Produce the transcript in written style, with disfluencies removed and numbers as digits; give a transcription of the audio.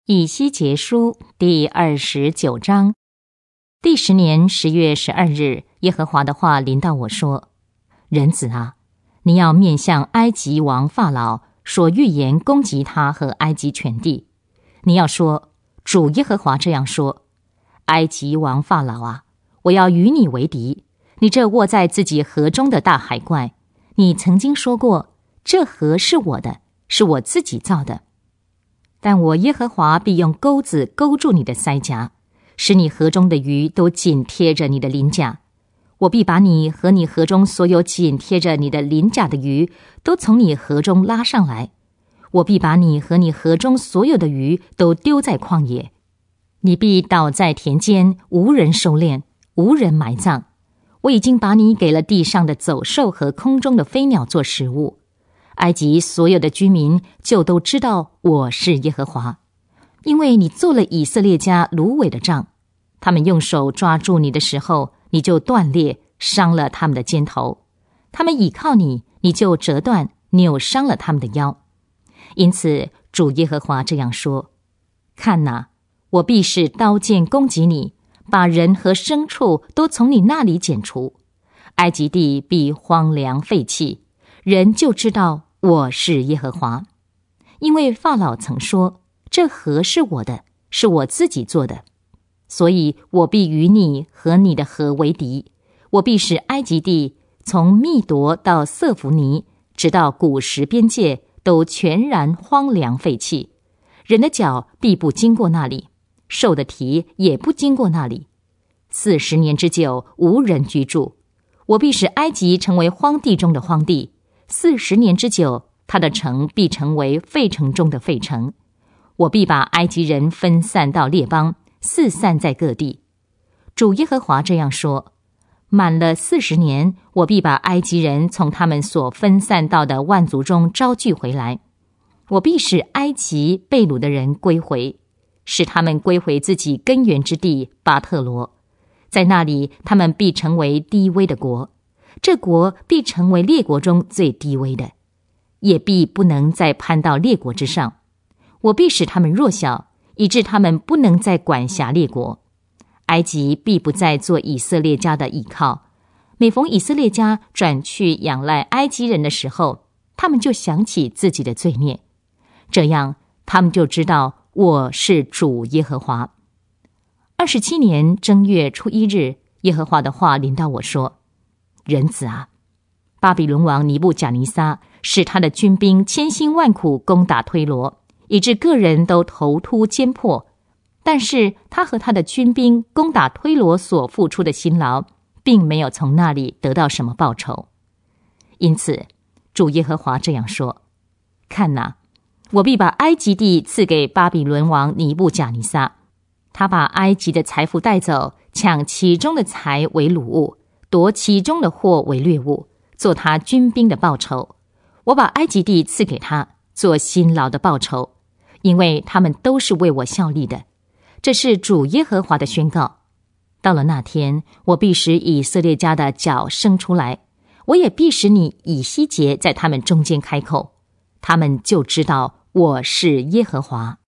以西结书第29章。第10年10月12日，耶和华的话临到我说：人子啊，你要面向埃及王法老说预言，攻击他和埃及全地。你要说，主耶和华这样说：埃及王法老啊，我要与你为敌，你这卧在自己河中的大海怪，你曾经说过，这河是我的，是我自己造的。但我耶和华必用钩子勾住你的腮颊，使你河中的鱼都紧贴着你的鳞甲。我必把你和你河中所有紧贴着你的鳞甲的鱼都从你河中拉上来。我必把你和你河中所有的鱼都丢在旷野。你必倒在田间，无人收敛，无人埋葬。我已经把你给了地上的走兽和空中的飞鸟做食物。埃及所有的居民就都知道我是耶和华，因为你做了以色列家芦苇的杖，他们用手抓住你的时候，你就断裂，伤了他们的肩头；他们倚靠你，你就折断，扭伤了他们的腰。因此，主耶和华这样说：看哪，我必使刀剑攻击你，把人和牲畜都从你那里剪除。埃及地必荒凉废弃，人就知道我是耶和华。因为法老曾说，这河是我的，是我自己做的，所以我必与你和你的河为敌。我必使埃及地从密夺到瑟弗尼，直到古时边界，都全然荒凉废弃。人的脚必不经过那里，兽的蹄也不经过那里。40年之久，无人居住。我必使埃及成为荒地中的荒地，40年之久，他的城必成为废城中的废城。我必把埃及人分散到列邦，四散在各地。主耶和华这样说：满了40年，我必把埃及人从他们所分散到的万族中招聚回来。我必使埃及被掳的人归回，使他们归回自己根源之地巴特罗。在那里，他们必成为低微的国，这国必成为列国中最低微的，也必不能再攀到列国之上。我必使他们弱小，以致他们不能再管辖列国。埃及必不再做以色列家的依靠。每逢以色列家转去仰赖埃及人的时候，他们就想起自己的罪孽，这样他们就知道我是主耶和华。27年正月初1日，耶和华的话临到我说：人子啊，巴比伦王尼布甲尼撒使他的军兵千辛万苦攻打推罗，以致个人都头秃肩破。但是他和他的军兵攻打推罗所付出的辛劳，并没有从那里得到什么报酬。因此，主耶和华这样说：看哪，我必把埃及地赐给巴比伦王尼布甲尼撒。他把埃及的财富带走，抢其中的财为掳物，夺其中的货为掠物，做他军兵的报酬。我把埃及地赐给他，做辛劳的报酬，因为他们都是为我效力的。这是主耶和华的宣告。到了那天，我必使以色列家的脚生出来，我也必使你以西结在他们中间开口，他们就知道我是耶和华。